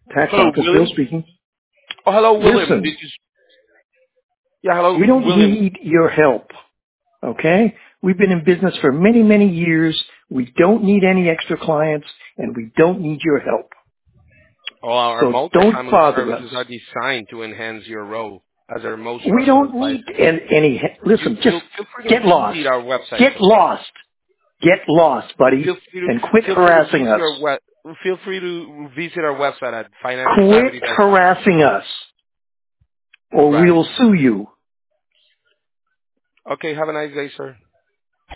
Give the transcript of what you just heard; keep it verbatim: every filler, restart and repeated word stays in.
Tax Hello, office, Bill William. speaking. Oh, hello, William. Listen, This is yeah. Hello, we don't William. need your help, okay? We've been in business for many, many years. We don't need any extra clients, and we don't need your help. Oh, our So don't multifamily bother us. services are designed to enhance your role as our most We trusted don't need advisor. an- any, You listen, just feel feel free to get lost. visit our website. Get lost. Get lost, buddy, Feel free to and quit feel free to harassing visit us. our web. Feel free to visit our website at financial Quit savvy dot com. harassing us, or Right. we'll sue you. Okay. Have a nice day, sir.